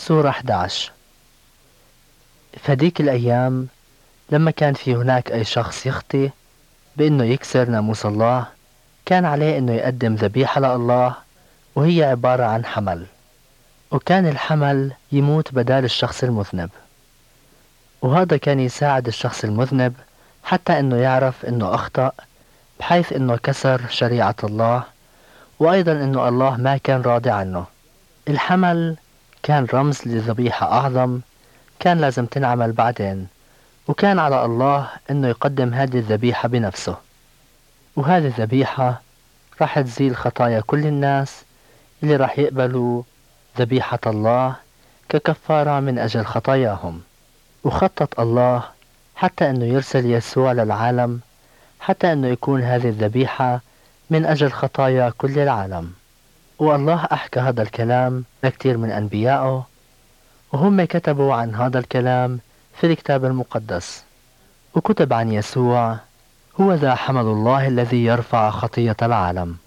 سورة 11. فهديك الأيام لما كان في هناك أي شخص يخطي بأنه يكسر ناموس الله، كان عليه أنه يقدم ذبيحة لله، وهي عبارة عن حمل، وكان الحمل يموت بدال الشخص المذنب. وهذا كان يساعد الشخص المذنب حتى أنه يعرف أنه أخطأ، بحيث أنه كسر شريعة الله، وأيضا أنه الله ما كان راضي عنه. الحمل كان رمز لذبيحة أعظم كان لازم تنعمل بعدين، وكان على الله أنه يقدم هذه الذبيحة بنفسه، وهذه الذبيحة راح تزيل خطايا كل الناس اللي راح يقبلوا ذبيحة الله ككفارة من أجل خطاياهم. وخطط الله حتى أنه يرسل يسوع للعالم حتى أنه يكون هذه الذبيحة من أجل خطايا كل العالم. والله أحكى هذا الكلام لكثير من أنبيائه، وهم كتبوا عن هذا الكلام في الكتاب المقدس، وكتب عن يسوع: هو ذا حمل الله الذي يرفع خطية العالم.